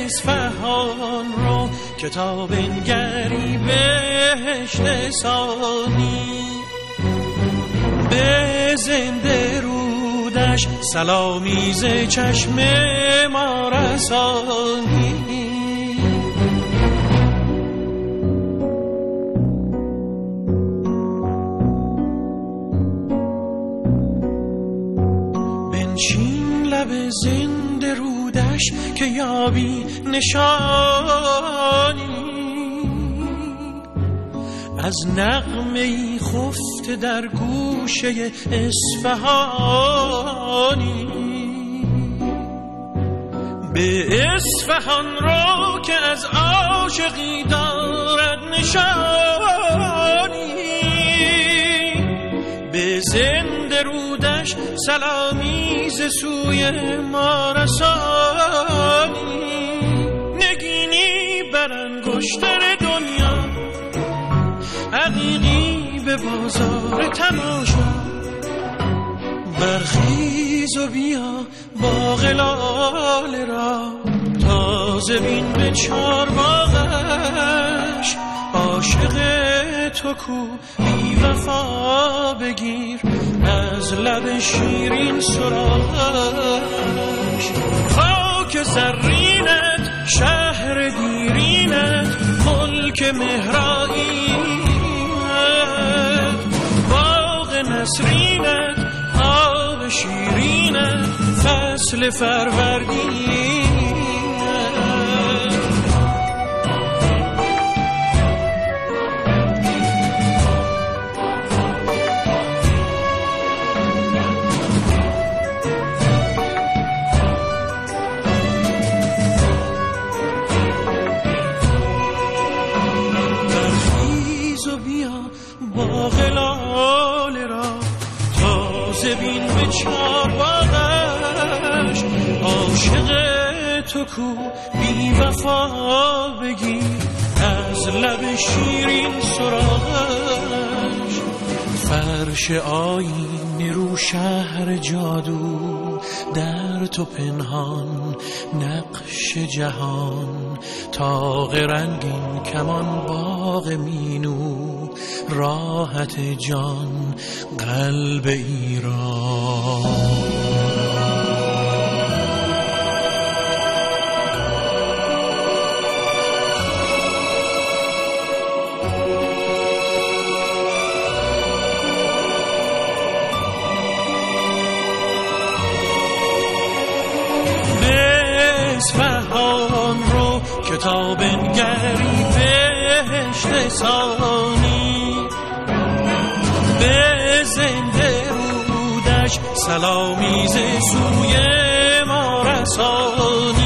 اصفهان رو که تا بنگری بهشت ثانی، به زنده رودش سلامی ز چشم ما رسانی. بنشین لب زنده رودش که یابی نشانی از نغمه‌ای خفته در گوشه اصفهانی. به اصفهان رو که از عاشقی دارد نشانی، به زنده رودش سلامی ز سوی ما رسانی. نگینی بر انگشتر دنیا، عقیقی به بازار تماشا، برخیز و بیا باغ لاله را تازه بین به چارباغش. عاشق تو کو بی وفا بگیر از لب شیرین سراغش. خاک زرینت شهر دیرینت ملک مهرائینت، باغ نسرینت آب شیرینت فصل فروردینت. باغ لاله را تازه بین به چارباغش. عاشق تو کو بی وفا بگیر از لب شیرین سراغش. فرش آیینه رو شهر جادو در تو پنهان نقش جهان. طاق رنگین کمان باغ مینو راحت جان قلب ایران. اصفهان رو که تا بنگری بهشت ثانی، به زنده رودش سلامی ز سوی ما رسانی.